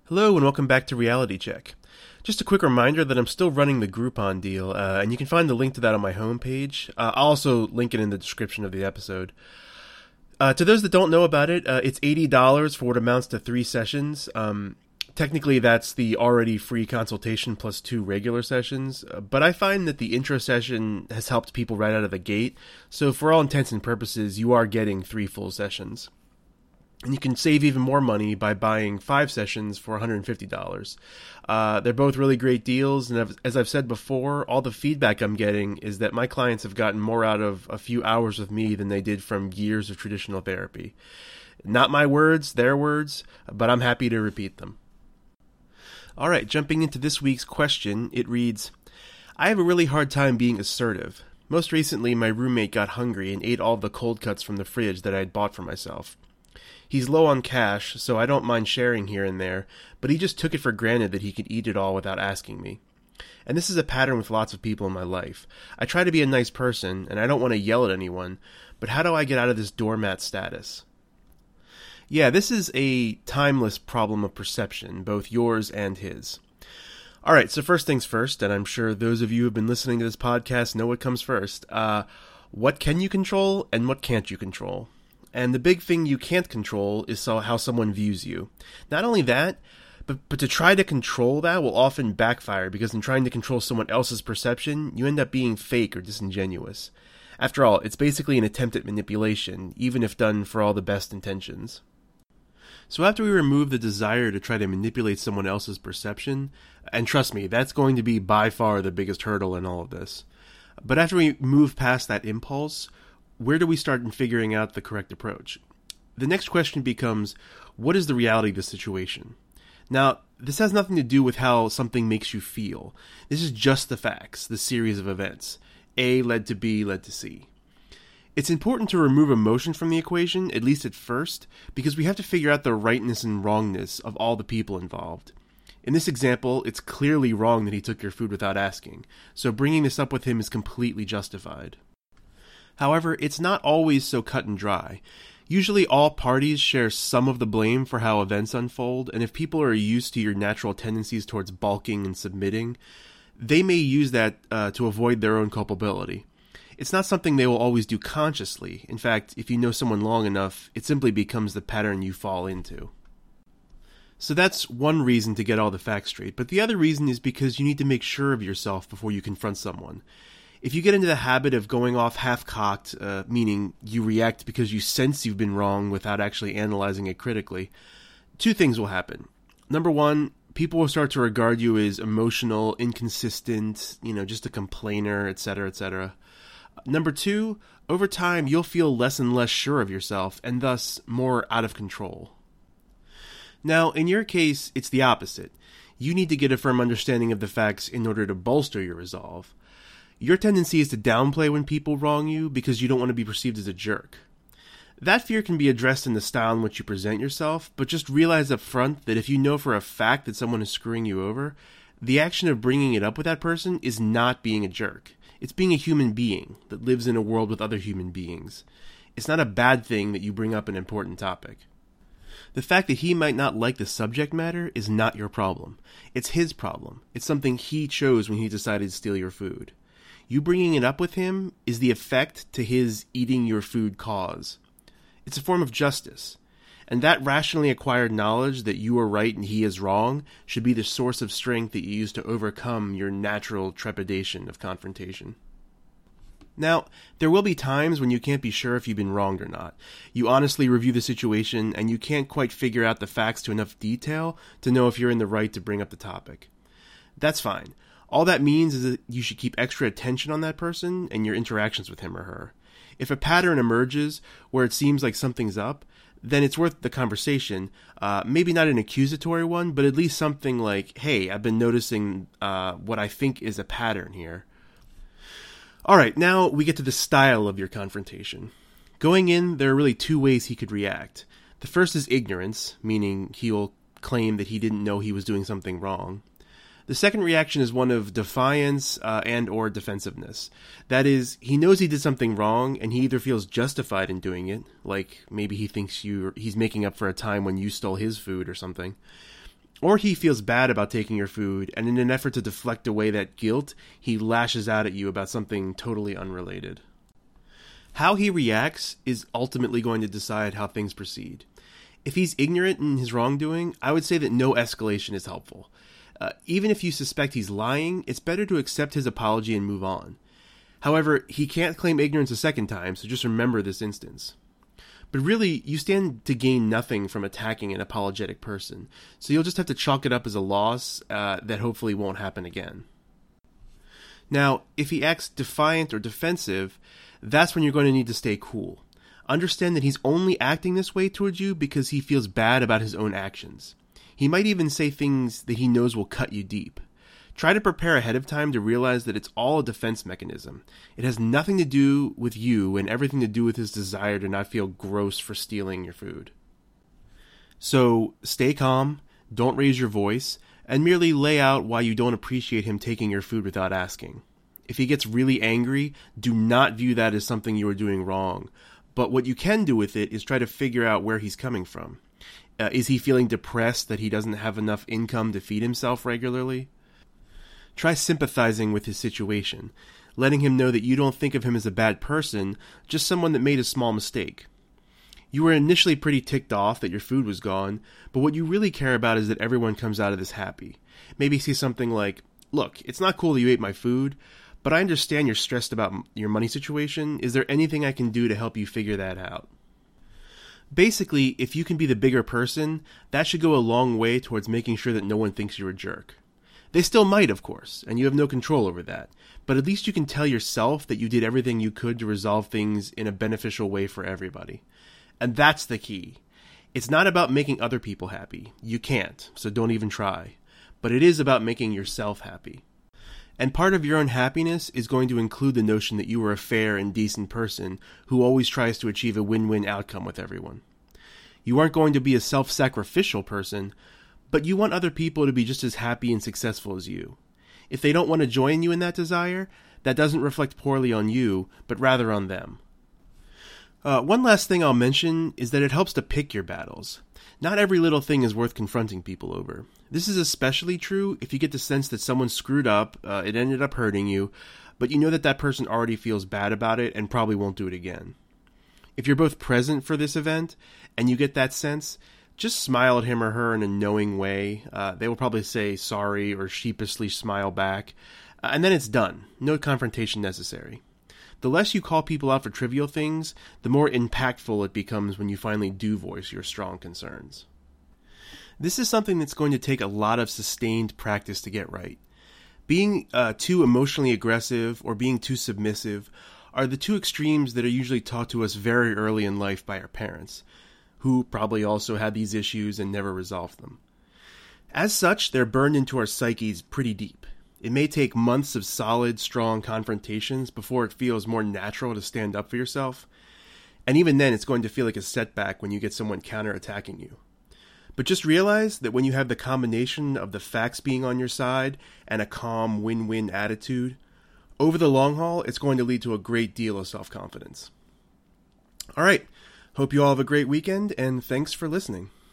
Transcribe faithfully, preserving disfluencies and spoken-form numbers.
Hello and welcome back to Reality Check. Just a quick reminder that I'm still running the Groupon deal, uh, and you can find the link to that on my homepage. Uh, I'll also link it in the description of the episode. Uh, to those that don't know about it, uh, it's eighty dollars for what amounts to three sessions. Um, technically, that's the already free consultation plus two regular sessions, uh, but I find that the intro session has helped people right out of the gate, so for all intents and purposes, you are getting three full sessions. And you can save even more money by buying five sessions for one hundred fifty dollars. Uh, they're both really great deals, and as I've said before, all the feedback I'm getting is that my clients have gotten more out of a few hours with me than they did from years of traditional therapy. Not my words, their words, but I'm happy to repeat them. All right, jumping into this week's question, it reads, I have a really hard time being assertive. Most recently, my roommate got hungry and ate all the cold cuts from the fridge that I had bought for myself. He's low on cash, so I don't mind sharing here and there, but he just took it for granted that he could eat it all without asking me. And this is a pattern with lots of people in my life. I try to be a nice person, and I don't want to yell at anyone, but how do I get out of this doormat status? Yeah, this is a timeless problem of perception, both yours and his. Alright, so first things first, and I'm sure those of you who have been listening to this podcast know what comes first. Uh, what can you control, and what can't you control? And the big thing you can't control is so how someone views you. Not only that, but, but to try to control that will often backfire, because in trying to control someone else's perception, you end up being fake or disingenuous. After all, it's basically an attempt at manipulation, even if done for all the best intentions. So after we remove the desire to try to manipulate someone else's perception, and trust me, that's going to be by far the biggest hurdle in all of this. But after we move past that impulse, where do we start in figuring out the correct approach? The next question becomes, what is the reality of the situation? Now, this has nothing to do with how something makes you feel. This is just the facts, the series of events. A led to B led to C. It's important to remove emotion from the equation, at least at first, because we have to figure out the rightness and wrongness of all the people involved. In this example, it's clearly wrong that he took your food without asking, so bringing this up with him is completely justified. However, it's not always so cut and dry. Usually all parties share some of the blame for how events unfold, and if people are used to your natural tendencies towards balking and submitting, they may use that uh, to avoid their own culpability. It's not something they will always do consciously. In fact, if you know someone long enough, it simply becomes the pattern you fall into. So that's one reason to get all the facts straight, but the other reason is because you need to make sure of yourself before you confront someone. If you get into the habit of going off half-cocked, uh, meaning you react because you sense you've been wrong without actually analyzing it critically, two things will happen. Number one, people will start to regard you as emotional, inconsistent, you know, just a complainer, et cetera, et cetera. Number two, over time, you'll feel less and less sure of yourself, and thus more out of control. Now, in your case, it's the opposite. You need to get a firm understanding of the facts in order to bolster your resolve. Your tendency is to downplay when people wrong you because you don't want to be perceived as a jerk. That fear can be addressed in the style in which you present yourself, but just realize up front that if you know for a fact that someone is screwing you over, the action of bringing it up with that person is not being a jerk. It's being a human being that lives in a world with other human beings. It's not a bad thing that you bring up an important topic. The fact that he might not like the subject matter is not your problem. It's his problem. It's something he chose when he decided to steal your food. You bringing it up with him is the effect to his eating your food cause. It's a form of justice. And that rationally acquired knowledge that you are right and he is wrong should be the source of strength that you use to overcome your natural trepidation of confrontation. Now, there will be times when you can't be sure if you've been wronged or not. You honestly review the situation and you can't quite figure out the facts to enough detail to know if you're in the right to bring up the topic. That's fine. All that means is that you should keep extra attention on that person and your interactions with him or her. If a pattern emerges where it seems like something's up, then it's worth the conversation. Uh, maybe not an accusatory one, but at least something like, hey, I've been noticing uh, what I think is a pattern here. All right, now we get to the style of your confrontation. Going in, there are really two ways he could react. The first is ignorance, meaning he'll claim that he didn't know he was doing something wrong. The second reaction is one of defiance uh, and or defensiveness. That is, he knows he did something wrong, and he either feels justified in doing it, like maybe he thinks you he's making up for a time when you stole his food or something, Or he feels bad about taking your food, and in an effort to deflect away that guilt, he lashes out at you about something totally unrelated. How he reacts is ultimately going to decide how things proceed. If he's ignorant in his wrongdoing, I would say that no escalation is helpful. Uh, even if you suspect he's lying, it's better to accept his apology and move on. However, he can't claim ignorance a second time, so just remember this instance. But really, you stand to gain nothing from attacking an apologetic person, so you'll just have to chalk it up as a loss uh, that hopefully won't happen again. Now, if he acts defiant or defensive, that's when you're going to need to stay cool. Understand that he's only acting this way towards you because he feels bad about his own actions. He might even say things that he knows will cut you deep. Try to prepare ahead of time to realize that it's all a defense mechanism. It has nothing to do with you and everything to do with his desire to not feel gross for stealing your food. So stay calm, don't raise your voice, and merely lay out why you don't appreciate him taking your food without asking. If he gets really angry, do not view that as something you are doing wrong. But what you can do with it is try to figure out where he's coming from. Uh, is he feeling depressed that he doesn't have enough income to feed himself regularly? Try sympathizing with his situation, letting him know that you don't think of him as a bad person, just someone that made a small mistake. You were initially pretty ticked off that your food was gone, but what you really care about is that everyone comes out of this happy. Maybe say something like, "Look, it's not cool that you ate my food, but I understand you're stressed about your money situation. Is there anything I can do to help you figure that out?" Basically, if you can be the bigger person, that should go a long way towards making sure that no one thinks you're a jerk. They still might, of course, and you have no control over that, but at least you can tell yourself that you did everything you could to resolve things in a beneficial way for everybody. And that's the key. It's not about making other people happy. You can't, so don't even try. But it is about making yourself happy. And part of your own happiness is going to include the notion that you are a fair and decent person who always tries to achieve a win-win outcome with everyone. You aren't going to be a self-sacrificial person, but you want other people to be just as happy and successful as you. If they don't want to join you in that desire, that doesn't reflect poorly on you, but rather on them. Uh, one last thing I'll mention is that it helps to pick your battles. Not every little thing is worth confronting people over. This is especially true if you get the sense that someone screwed up, uh, it ended up hurting you, but you know that that person already feels bad about it and probably won't do it again. If you're both present for this event, and you get that sense, just smile at him or her in a knowing way. Uh, they will probably say sorry or sheepishly smile back. Uh, and then it's done. No confrontation necessary. The less you call people out for trivial things, the more impactful it becomes when you finally do voice your strong concerns. This is something that's going to take a lot of sustained practice to get right. Being uh, too emotionally aggressive or being too submissive are the two extremes that are usually taught to us very early in life by our parents, who probably also had these issues and never resolved them. As such, they're burned into our psyches pretty deep. It may take months of solid, strong confrontations before it feels more natural to stand up for yourself, and even then it's going to feel like a setback when you get someone counterattacking you. But just realize that when you have the combination of the facts being on your side and a calm, win-win attitude, over the long haul, it's going to lead to a great deal of self-confidence. All right. Hope you all have a great weekend, and thanks for listening.